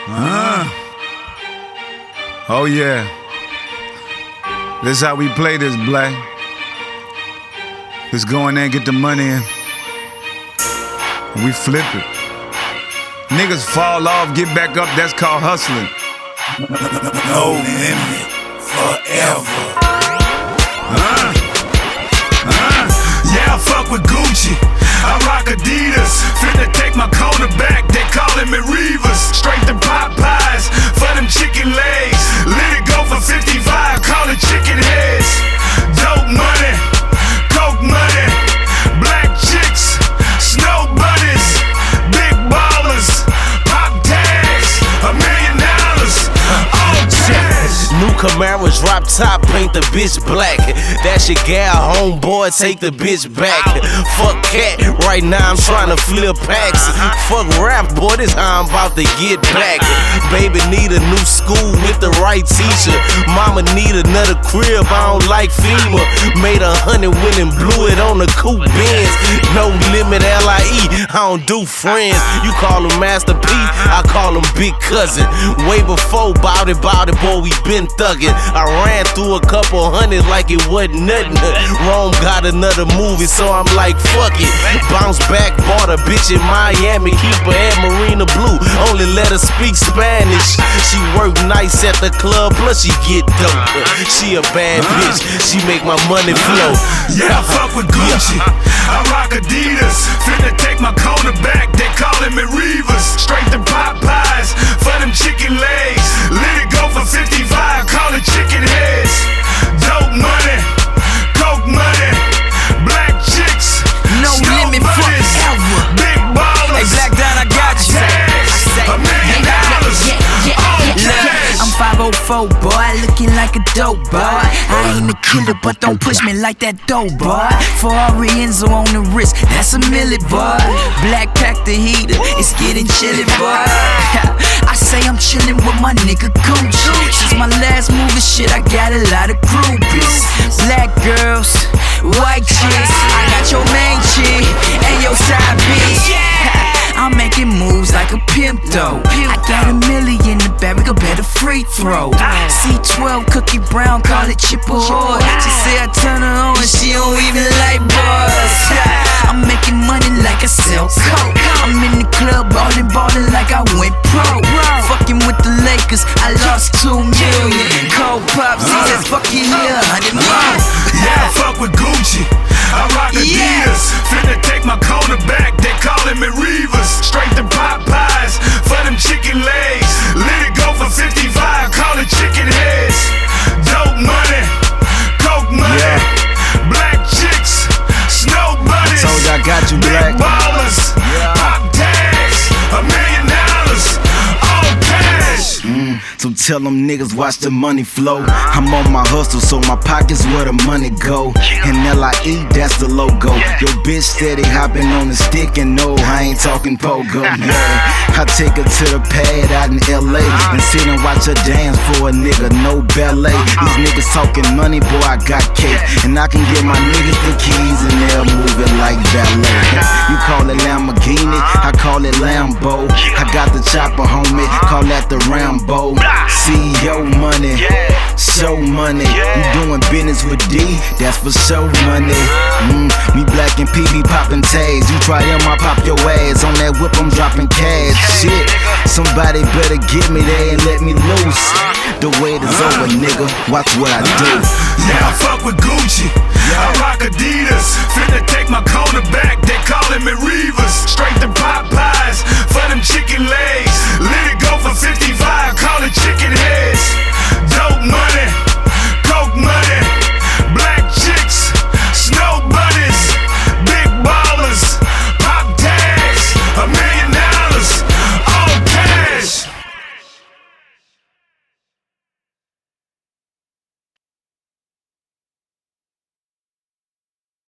Oh yeah. This how we play this, Black. Let's go in there and get the money in. And we flip it. Niggas fall off, get back up, that's called hustling. No limit, forever. Yeah, I fuck with Gucci, I rock Adidas. Finna take my corner back, they callin' me Reavers. Straight to Popeyes, for them chicken legs. Let it go for 55, call it chicken heads. Dope money, coke money, black chicks, snow bunnies, big ballers, pop tags, $1 million, all cash. New Camaro drop top, paint the bitch black. That's your gal, homeboy, take the bitch back. Fuck cat, right now I'm trying to flip packs. Fuck rap, boy, this how I'm about to get back. Baby need a new school with the right teacher. Mama need another crib, I don't like FEMA. Made 100 when and blew it on the coupe Benz. No limit LIE, I don't do friends. You call him Master P, I call him Big Cousin. Way before bout it, boy, we been thuggin'. I ran through a couple hundred like it wasn't nothing. Rome got another movie, so I'm like, fuck it. Bounce back, bought a bitch in Miami, keep her at Marina Blue, only let her speak Spanish. She work nice at the club, plus she get dope. She a bad bitch, she make my money flow. Yeah, I fuck with Gucci, I rock Adidas. Finna take my corner back, they callin' me Reavers. Straight to Popeyes, for them chicken legs. Let it go for 55, call it chicken heads. Dope money, coke money, black chicks, no limit forever. Big ballers. Hey, Black Don, I got you. $1 million, all cash. I'm 504, boy, looking like a dope boy. I ain't a killer, but don't push me like that dope boy. Ferrari Enzo on the wrist, that's a milli, boy. Black pack the heater, it's getting chilly, boy. I say I'm chillin' with my nigga Gucci. Since my last movie, shit, I got a lot of groupies. Black girls, white chicks. I got your main chick and your side bitch. I'm making moves like a pimp though. I got $1 million in the bag, a better free throw. C12 cookie brown, call it chipper hood. She say I turn her on and she don't even like boys. I'm making money like I sell coke. I'm in the club ballin' like I went pro. Fucking with the Lakers, I lost 2 million. Cold pops, he said fuck you here, 100 more. Yeah, I fuck with Gucci, I rock Adidas. Finna take my corner back, they callin' me Reavers. Straight to Popeyes, for them chicken legs. Let it go for 55, call it chicken heads. Dope money, coke money, black chicks, snow bunnies. Told you I got you, Black. Big ballers, pop tags, $1 million, all cash. So tell them niggas watch the money flow. I'm on my hustle, so my pockets where the money go. And LIE, that's the logo. Your bitch steady hopping on the stick, and no, I ain't talking pogo. Yeah, I take her to the pad out in LA and sit and watch her dance for a nigga, no ballet. These niggas talking money, boy, I got cake. And I can give my niggas the keys and they'll move it like ballet. You call it Lamborghini, I call it Lambo. I got the chopper, homie, call that the Rambo. CEO money, show money. You doing business with D, that's for show money. Me Black and PB popping tags. You try them, I pop your ass. On that whip, I'm dropping cash. Shit, somebody better get me there and let me loose. The wait is over, nigga. Watch what I do. Yeah, I fuck with Gucci, I rock Adidas. Finna take my corner back, they callin' me Reavers. Straight to Popeyes, for them chicken legs.